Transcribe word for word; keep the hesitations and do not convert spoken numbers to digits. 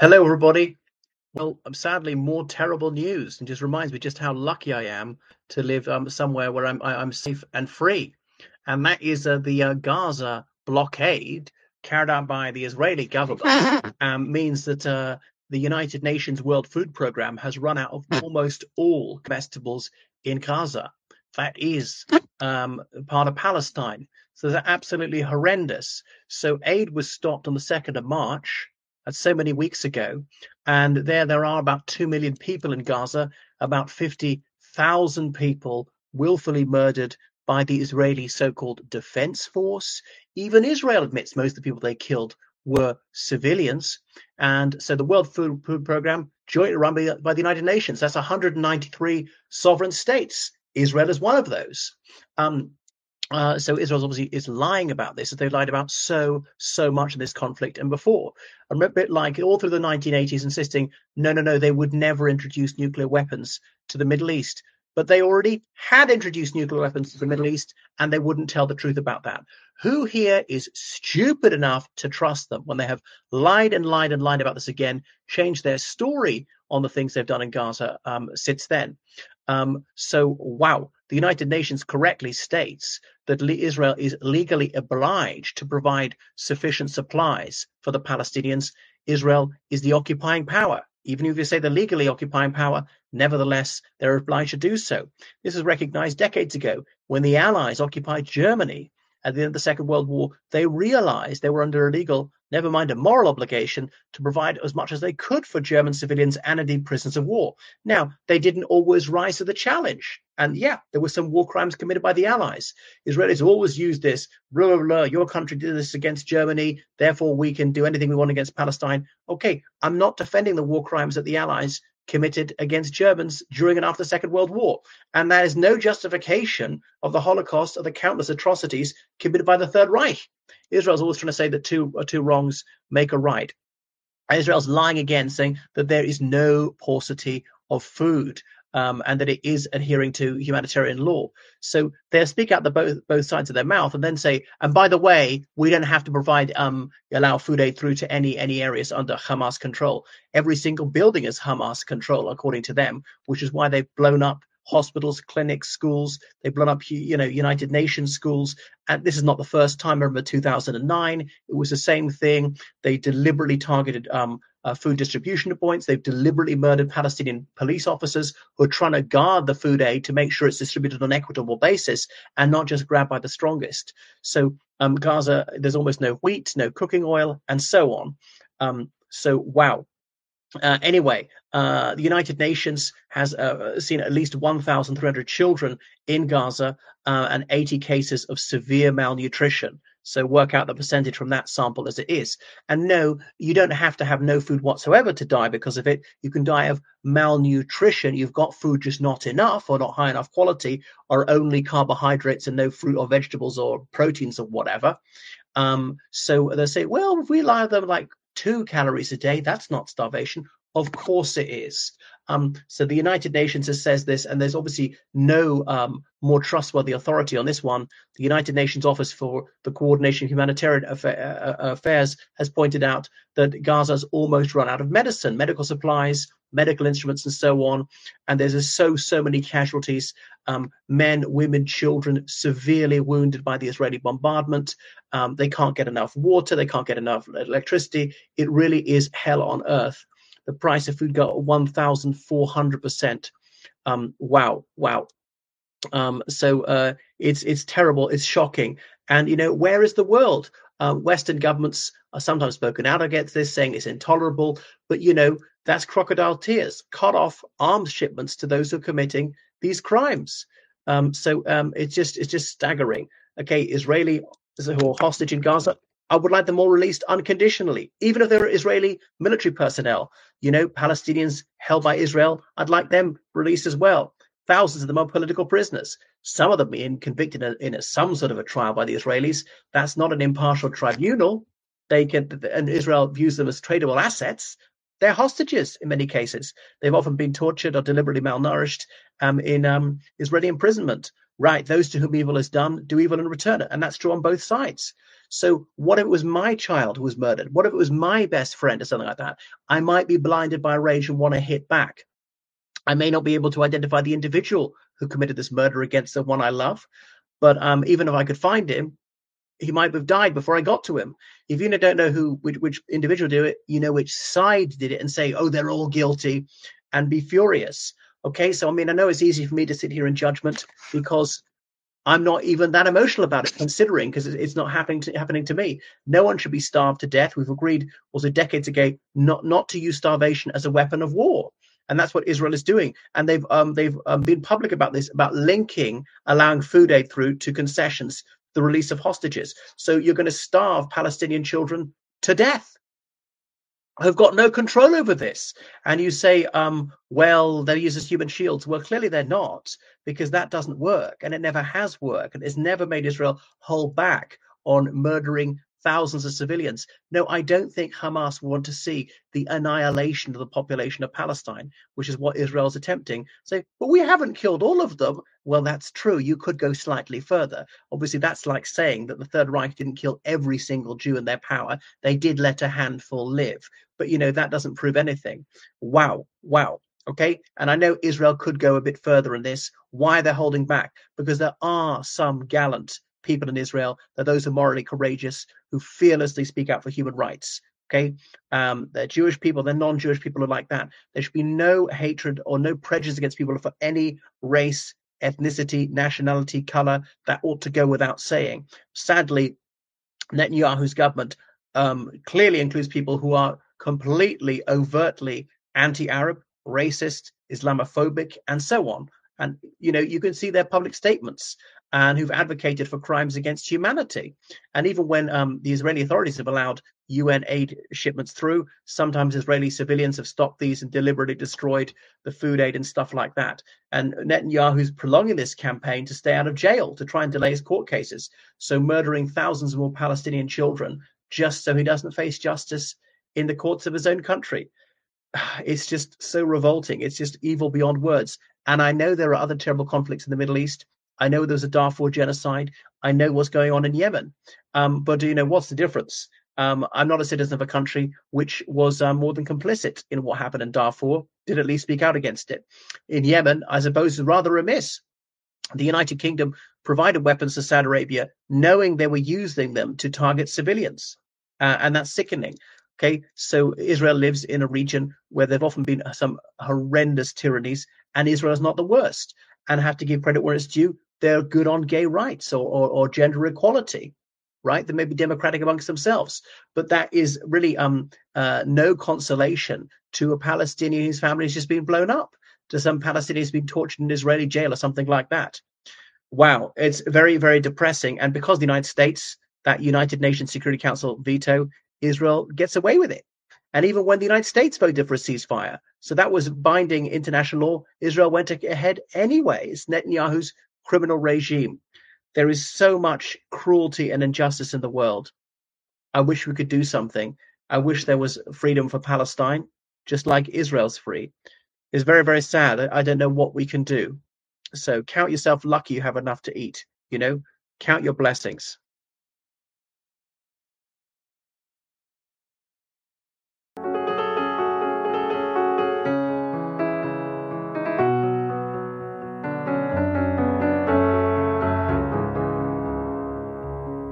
Hello, everybody. Well, um, sadly, more terrible news, and just reminds me just how lucky I am to live um, somewhere where I'm I, I'm safe and free, and that is uh, the uh, Gaza blockade carried out by the Israeli government um, means that uh, the United Nations World Food Programme has run out of almost all comestibles in Gaza. That is um, part of Palestine, so they're absolutely horrendous. So aid was stopped on the second of March. That's so many weeks ago, and there there are about two million people in Gaza, about fifty thousand people willfully murdered by the Israeli so-called defense force. Even Israel admits most of the people they killed were civilians. And so the World Food, Food Programme, jointly run by, by the United Nations, that's one hundred ninety-three sovereign states. Israel is one of those. Um, uh, so Israel obviously is lying about this, as they've lied about so, so much in this conflict and before. A bit like all through the nineteen eighties, insisting, no, no, no, they would never introduce nuclear weapons to the Middle East. But they already had introduced nuclear weapons to the Middle East, and they wouldn't tell the truth about that. Who here is stupid enough to trust them when they have lied and lied and lied about this again, changed their story on the things they've done in Gaza um, since then? Um, so, wow, the United Nations correctly states that Israel is legally obliged to provide sufficient supplies for the Palestinians. Israel is the occupying power. Even if you say the legally occupying power, nevertheless, they're obliged to do so. This was recognized decades ago when the Allies occupied Germany at the end of the Second World War. They realized they were under a legal, never mind a moral obligation, to provide as much as they could for German civilians and indeed prisoners of war. Now, they didn't always rise to the challenge. And yeah, there were some war crimes committed by the Allies. Israelis always used this, blah, blah, blah, your country did this against Germany, therefore we can do anything we want against Palestine. Okay, I'm not defending the war crimes that the Allies committed against Germans during and after the Second World War. And that is no justification of the Holocaust or the countless atrocities committed by the Third Reich. Israel's always trying to say that two, two wrongs make a right. And Israel's lying again, saying that there is no paucity of food. Um, and that it is adhering to humanitarian law. So they'll speak out the both both sides of their mouth and then say, and by the way, we don't have to provide um, allow food aid through to any any areas under Hamas control. Every single building is Hamas control, according to them, which is why they've blown up hospitals, clinics, schools. They've blown up, you know, United Nations schools. And this is not the first time. I remember two thousand nine, it was the same thing. They deliberately targeted um, uh, food distribution points. They've deliberately murdered Palestinian police officers who are trying to guard the food aid to make sure it's distributed on an equitable basis and not just grabbed by the strongest. So um, Gaza, there's almost no wheat, no cooking oil, and so on. Um, so, wow. Uh, anyway, uh, the United Nations has uh, seen at least one thousand three hundred children in Gaza uh, and eighty cases of severe malnutrition. So work out the percentage from that sample as it is. And no, you don't have to have no food whatsoever to die because of it. You can die of malnutrition. You've got food, just not enough or not high enough quality, or only carbohydrates and no fruit or vegetables or proteins or whatever. Um, so they say, well, if we allow them like two calories a day, that's not starvation. Of course it is. Um, so the United Nations has says this, and there's obviously no um, more trustworthy authority on this one. The United Nations Office for the Coordination of Humanitarian Affairs has pointed out that Gaza's almost run out of medicine, medical supplies, medical instruments, and so on. And there's so, so many casualties, um, men, women, children, severely wounded by the Israeli bombardment. Um, they can't get enough water. They can't get enough electricity. It really is hell on earth. The price of food got up one thousand four hundred percent. Um, wow, wow. Um, so uh, it's it's terrible. It's shocking. And, you know, where is the world? Uh, Western governments are sometimes spoken out against this, saying it's intolerable. But, you know, that's crocodile tears. Cut off arms shipments to those who are committing these crimes. Um, so um, it's just it's just staggering. Okay, Israeli who are hostage in Gaza, I would like them all released unconditionally, even if they're Israeli military personnel. You know, Palestinians held by Israel, I'd like them released as well. Thousands of them are political prisoners. Some of them being convicted in, a, in a, some sort of a trial by the Israelis. That's not an impartial tribunal. They can, and Israel views them as tradable assets. They're hostages in many cases. They've often been tortured or deliberately malnourished um, in um, Israeli imprisonment. right, those to whom evil is done do evil in return. And that's true on both sides. So what if it was my child who was murdered? What if it was my best friend or something like that? I might be blinded by rage and want to hit back. I may not be able to identify the individual who committed this murder against the one I love. But um, even if I could find him, he might have died before I got to him. If you don't know who which, which individual did it, you know which side did it, and say, oh, they're all guilty, and be furious. Okay, so I mean, I know it's easy for me to sit here in judgment because I'm not even that emotional about it, considering, because it's not happening to, happening to me. No one should be starved to death. We've agreed also decades ago not not to use starvation as a weapon of war. And that's what Israel is doing. And they've um, they've um, been public about this, about linking allowing food aid through to concessions, the release of hostages. So you're going to starve Palestinian children to death who've got no control over this. And you say, um, well, they're used as human shields. Well, clearly they're not, because that doesn't work. And it never has worked. And it's never made Israel hold back on murdering thousands of civilians. No, I don't think Hamas want to see the annihilation of the population of Palestine, which is what Israel's attempting. Say, but we haven't killed all of them. Well, that's true. You could go slightly further. Obviously, that's like saying that the Third Reich didn't kill every single Jew in their power. They did let a handful live. But, you know, that doesn't prove anything. Wow. Wow. Okay. And I know Israel could go a bit further in this. Why they're holding back? Because there are some gallant people in Israel, that those are morally courageous, who fearlessly speak out for human rights. Okay, um, they're Jewish people, they're non-Jewish people are like that. There should be no hatred or no prejudice against people for any race, ethnicity, nationality, color. That ought to go without saying. Sadly, Netanyahu's government um, clearly includes people who are completely, overtly anti-Arab, racist, Islamophobic, and so on. And, you know, you can see their public statements, and who've advocated for crimes against humanity. And even when um, the Israeli authorities have allowed U N aid shipments through, sometimes Israeli civilians have stopped these and deliberately destroyed the food aid and stuff like that. And Netanyahu's prolonging this campaign to stay out of jail, to try and delay his court cases. So murdering thousands more Palestinian children just so he doesn't face justice in the courts of his own country. It's just so revolting. It's just evil beyond words. And I know there are other terrible conflicts in the Middle East. I know there's a Darfur genocide. I know what's going on in Yemen. Um, but, you know, what's the difference? Um, I'm not a citizen of a country which was uh, more than complicit in what happened in Darfur, did at least speak out against it. In Yemen, I suppose, is rather remiss. The United Kingdom provided weapons to Saudi Arabia, knowing they were using them to target civilians. Uh, and that's sickening. Okay, so Israel lives in a region where there've often been some horrendous tyrannies, and Israel is not the worst. And I have to give credit where it's due. They're good on gay rights or, or, or gender equality, right? They may be democratic amongst themselves, but that is really um, uh, no consolation to a Palestinian whose family has just been blown up, to some Palestinian who's been tortured in an Israeli jail or something like that. Wow, it's very, very depressing. And because the United States, that United Nations Security Council veto, Israel gets away with it. And even when the United States voted for a ceasefire, so that was binding international law, Israel went ahead anyway. It's Netanyahu's criminal regime. There is so much cruelty and injustice in the world. I wish we could do something. I wish there was freedom for Palestine, just like Israel's free. It's very, very sad. I don't know what we can do. So count yourself lucky you have enough to eat, you know, count your blessings.